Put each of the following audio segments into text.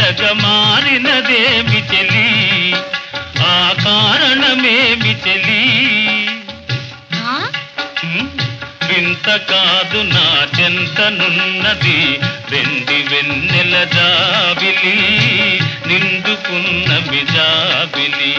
వెన్నెలగా మారినదేమి చెలి, ఆ కారణమేమి చెలి? వింత కాదు నా చెంతనున్నది వెండి వెన్నెల జాబిలి, నిండుకున్న మిజాబిలి.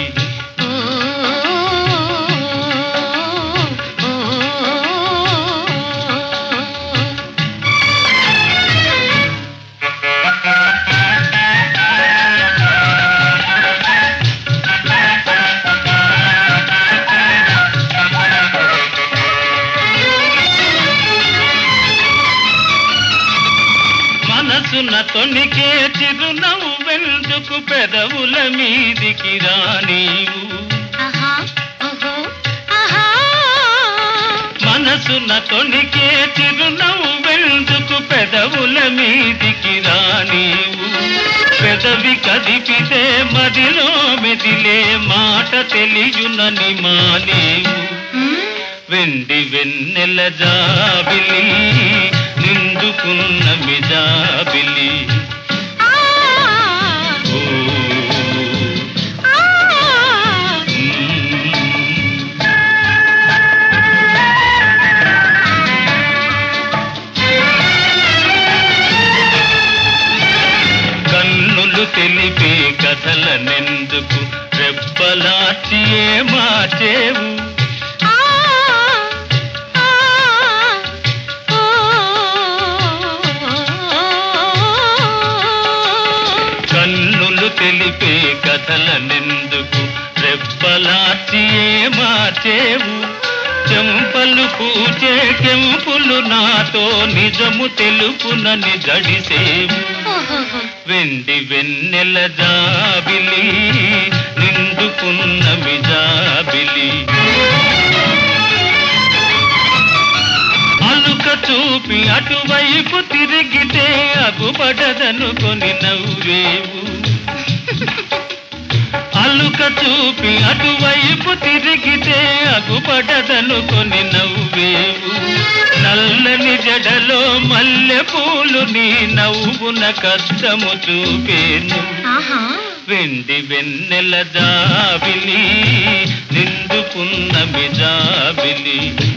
మనసున తొణికే చిరునవ్వెందుకు పెదవుల మీదికి రానీవు? మనసున తొణికే చిరునవ్వెందుకు పెదవుల మీదికి రానీవు? పెదవి కదిపితే మదిలో మెదిలే మాట తెలియునని మానేవు. వెండి వెన్నెల జాబిలి, నిండుకున్న మిజాబిలి. కన్నులు తెలిపే కథలనెందుకు రెప్పలాచి మార్చేవు? కన్నులు తెలిపే కథలనెందుకు రెప్పలాచి మార్చేవు? చెంపలు పూచే కెంపులు నాతో నిజము తెలుపునని జడిసేవు. వెండి వెన్నెల జాబిలి, నిండుకున్న మిజాబిలి. అలుక చూపి అటువైపు తిరిగితే అగుపడదనుకొని నవ్వేవు. అలుక చూపి అటువైపు తిరిగితే అగుపడదనుకొని నవ్వేవు. నల్లని జడలో మల్లె పూలు నీ నవ్వున కష్టము చూపేను. వెండి వెన్నెల జాబిలి, నిండుకున్న మిజాబిలి.